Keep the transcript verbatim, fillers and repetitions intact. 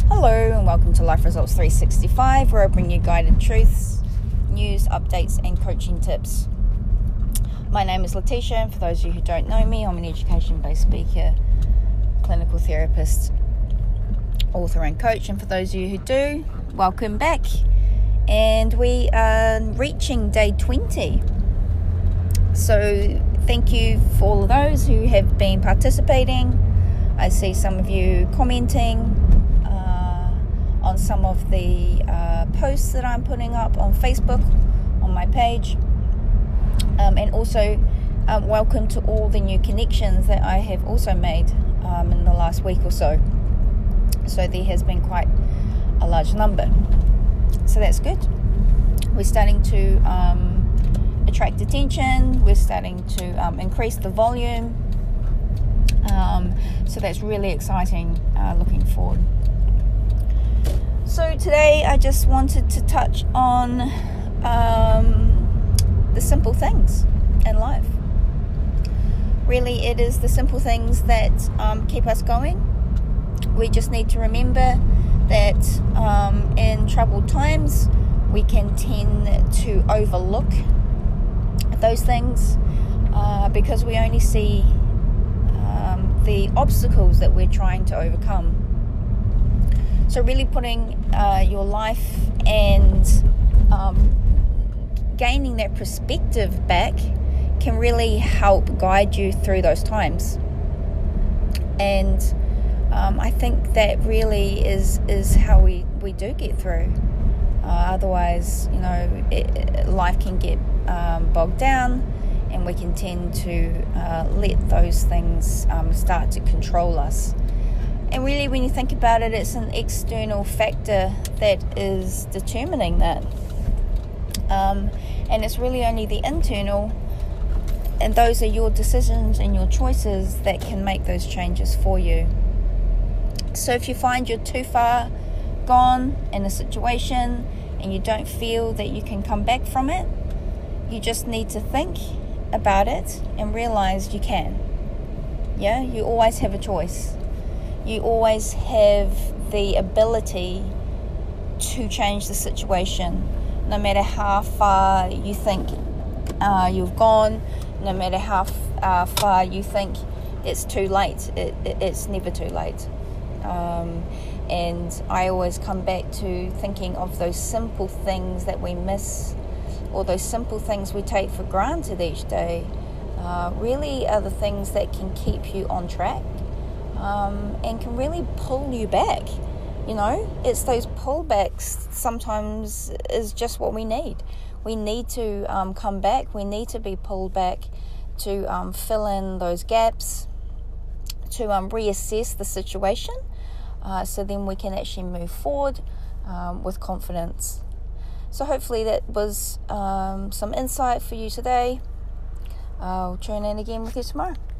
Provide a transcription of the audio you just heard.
Hello and welcome to Life Results three sixty-five, where I bring you guided truths, news, updates and coaching tips. My name is Letitia, and for those of you who don't know me, I'm an education-based speaker, clinical therapist, author and coach. And for those of you who do, welcome back. And we are reaching day twenty. So thank you for all of those who have been participating. I see some of you commenting on some of the uh, posts that I'm putting up on Facebook, on my page. Um, and also, um, welcome to all the new connections that I have also made um, in the last week or so. So there has been quite a large number. So that's good. We're starting to um, attract attention. We're starting to um, increase the volume. Um, so that's really exciting, uh, looking forward. So today I just wanted to touch on um, the simple things in life. Really, it is the simple things that um, keep us going. We just need to remember that um, in troubled times, we can tend to overlook those things uh, because we only see um, the obstacles that we're trying to overcome. So really putting uh, your life and um, gaining that perspective back can really help guide you through those times. And um, I think that really is is how we, we do get through. Uh, otherwise, you know, it, life can get um, bogged down, and we can tend to uh, let those things um, start to control us. And really, when you think about it, it's an external factor that is determining that. Um, and it's really only the internal, and those are your decisions and your choices that can make those changes for you. So if you find you're too far gone in a situation and you don't feel that you can come back from it, you just need to think about it and realize you can. Yeah, you always have a choice. You always have the ability to change the situation, no matter how far you think uh, you've gone, no matter how f- uh, far you think it's too late. It, it, it's never too late. Um, and I always come back to thinking of those simple things that we miss, or those simple things we take for granted each day, uh, really are the things that can keep you on track. Um, and can really pull you back. You know, it's those pullbacks sometimes is just what we need. We need to um, come back. We need to be pulled back to um, fill in those gaps, to um, reassess the situation, uh, so then we can actually move forward um, with confidence. So hopefully that was um, some insight for you today. I'll tune in again with you tomorrow.